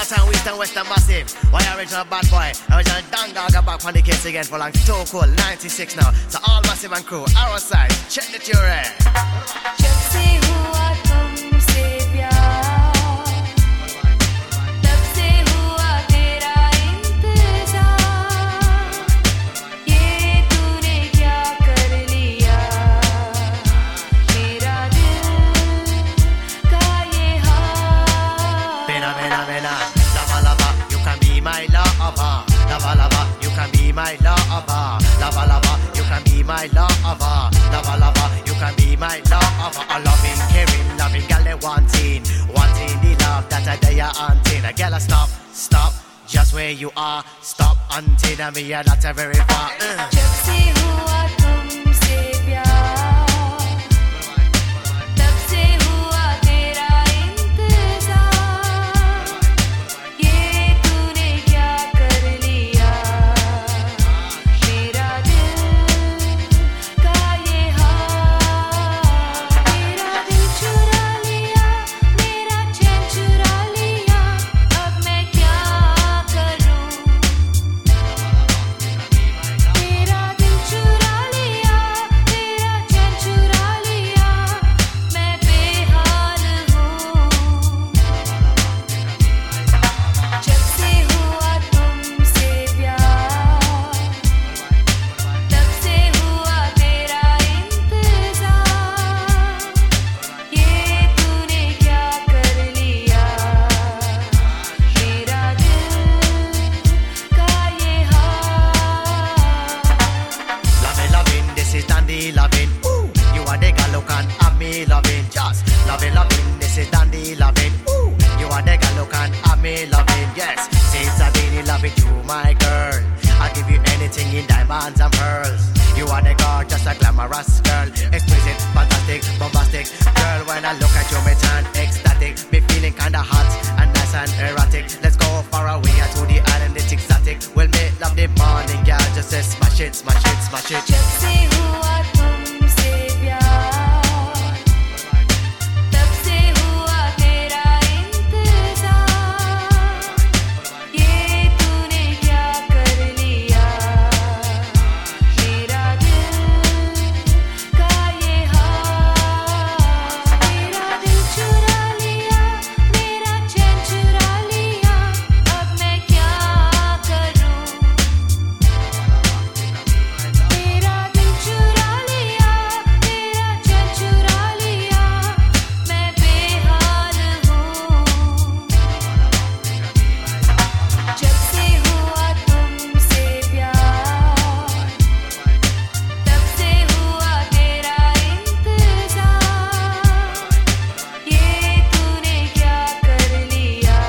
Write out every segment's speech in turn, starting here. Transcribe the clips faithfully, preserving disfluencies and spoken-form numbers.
and West and Western Massive. Why original bad boy? Original Dangaga back on the case again for long. Too cool, ninety-six now. So all Massive and crew, our side, check the theory. जब से हुआ तुमसे प्यार, तब से हुआ तेरा इंतजार, ये तूने क्या कर लिया, मेरा दिल का ये हाल. Bena, bena, bena, lava, lava, you can be my lover. Lava, lava, you can be my lover. Lava, lava, you can be my lover. Lava, lava, you can be my lover. A loving, caring, loving girl, they wanting, wanting the love that I dare hunting. A girl, stop, stop, just where you are. Stop hunting, and me, not a very far. Uh. जब से हुआ तुमसे प्यार, तब से हुआ तेरा इंतजार, ये तूने क्या कर लिया, मेरा दिल का ये हाल. मेरा दिल चुरा लिया, मेरा चैन चुरा लिया, अब मैं क्या करूं. मेरा दिल चुरा लिया, मेरा चैन चुरा लिया, मैं बेहाल हूँ. जब से हुआ तुमसे प्यार, तब से हुआ तेरा इंतजार, ये तूने क्या कर लिया, मेरा दिल का ये हाल. Loving, loving, this is dandy loving. Ooh, you are the girl who can have me loving. Just loving, loving, this is dandy loving. Ooh, you are the girl who can have me loving. Yes, since I've been in love with you, my girl, I'll give you anything in diamonds and pearls. You are the girl, just a glamorous girl, exquisite, fantastic, bombastic girl. When I look at you, me turn ecstatic, me feeling kinda hot and nice and erotic. Let's go far away to the island, it's exotic. We'll make love the morning, girl. Just say smash it, smash it, smash it. जब से हुआ तुमसे प्यार, तब से हुआ तेरा इंतजार, ये तूने क्या कर लिया, मेरा दिल का ये हाल. मेरा दिल चुरा लिया, मेरा चैन चुरा लिया, अब मैं क्या करूं. मेरा दिल चुरा लिया, मेरा चैन चुरा लिया, मैं बेहाल हूँ. जब से हुआ तुमसे प्यार, तब से हुआ तेरा इंतजार, ये तूने क्या कर लिया,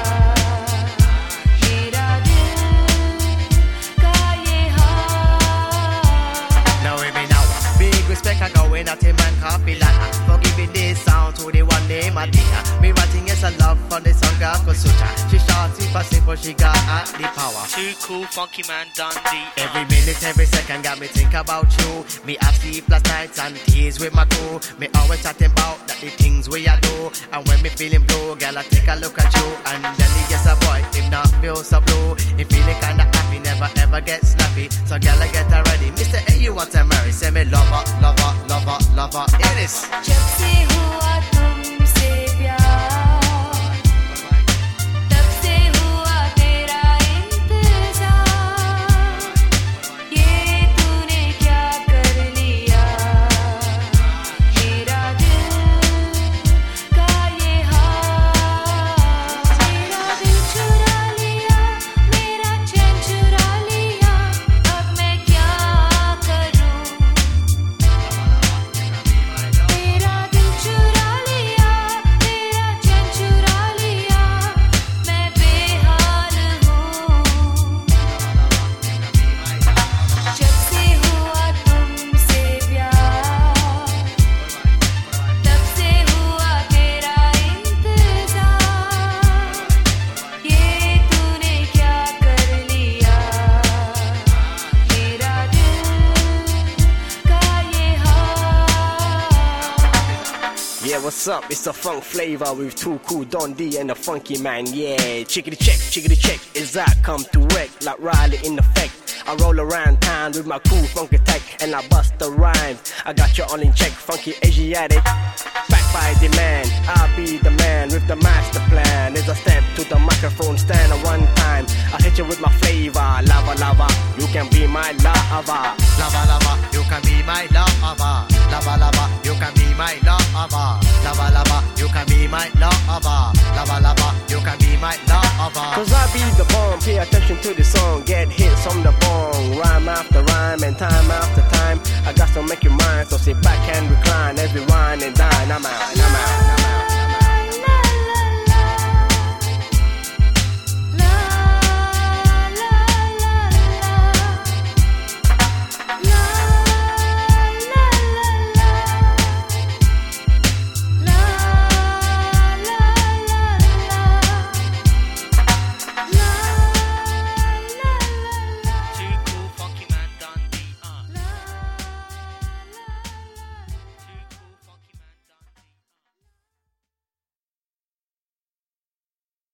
मेरा दिल का ये हाल. Now we be now, big respect I going at him and copy like for giving this sound to the one name Adia. Me writing is a love for the song girl Kosucha. She short, super simple, she got uh, the power. Too cool, funky man, Dundee. Every minute, every second got me think about you. Me have sleepless nights and tears with my crew. Me always chatting about that the things we a do. And when me feeling blue, girl I take a look at you. And then he gets a boy, him not feel so blue. He feeling kinda happy, never ever get snappy. So girl I get her ready. Mister A, you want to marry? Say me lover, lover, lover, lover. It is. जब से हुआ तुमसे प्यार, तब से हुआ तेरा इंतजार, ये तूने क्या कर लिया, मेरा दिल का ये हाल. मेरा दिल चुरा लिया, मेरा चैन चुरा लिया, अब मैं क्या करूं. मेरा दिल चुरा What's up? It's a funk flavor with Too Cool, Don D and the Funky Man. Yeah, chickity check, chickity check. Is that come to wreck like Riley in effect? I roll around town with my cool funky tech and I bust the rhymes. I got you all in check, funky Asiatic. Back by demand, I'll be the man with the master plan. There's a step to the microphone stand at one time. I hit you with my flavor, lava lava. You can be my lava. Lava lava, you can be my lava. Lava lava, you can be my lava. Lava lava, you can be my lava. Lava lava, you can be my lava. Cause I be the bomb, pay attention to the song. Get hits from the bong, rhyme after rhyme and time after time. I got to make you mine, so sit back and recline. Every wine and dine, I'm out, I'm out.